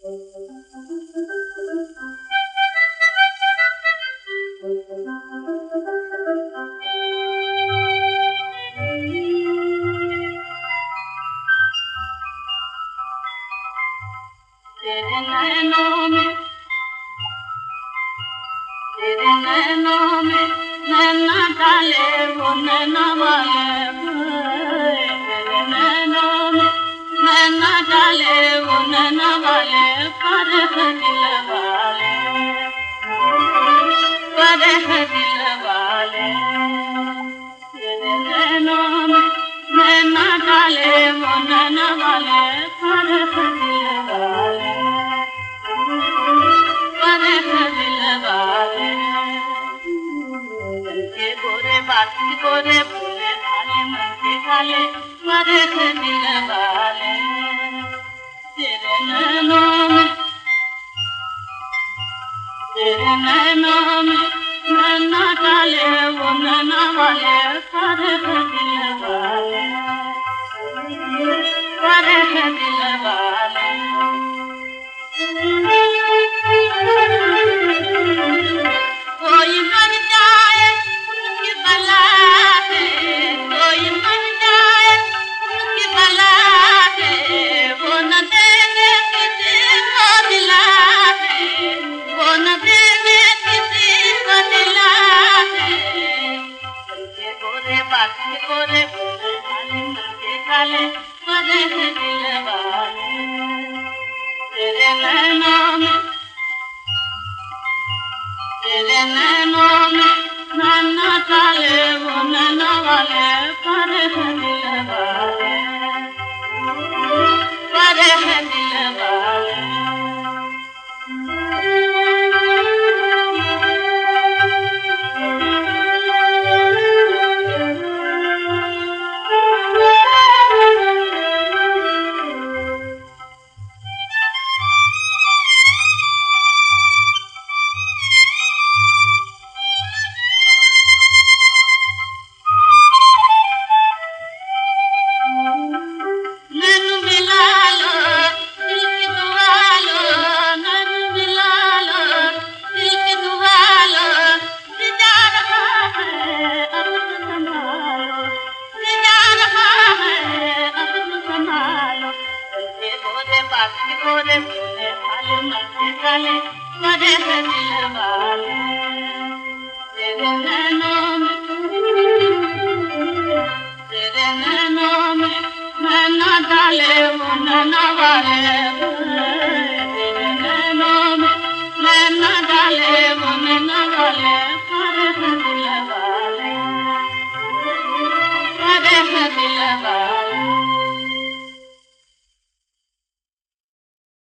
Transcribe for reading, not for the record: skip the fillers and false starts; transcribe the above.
तेरे नैनों में नैना डाले वो नैना वाले, तेरे नैनों में नैना डाले वो नैना वाले, पर है दिल वाले, पर है दिल वाले। तेरे नैनों में नैना डाले वो नैना वाले, पर है दिल वाले, पर है दिल वाले। के गोरे बाती गोरे भोले भाले मन के काले, पर है दिल वाले। तेरे नैनों में नैना डाले वो नैना वाले, पर है दिल वाले, पर है दिल वाले। कोई मर जाए उनकी बला से, कोई मर जाए उनकी बला से, वो न देंगे किसी को दिला से, वो न देंगे किसी को दिला से। उनके गोरे बाकी गोरे भोले भाले मन के काले, पर है दिल वाले। तेरे नैनों में नैना डाले वो नैना वाले, पर है दिल वाले, पर है दिल वाले। गोरे भोले भाले मन के काले, पर है दिल वाले। तेरे नैनों में नैना डाले वो नैना वाले,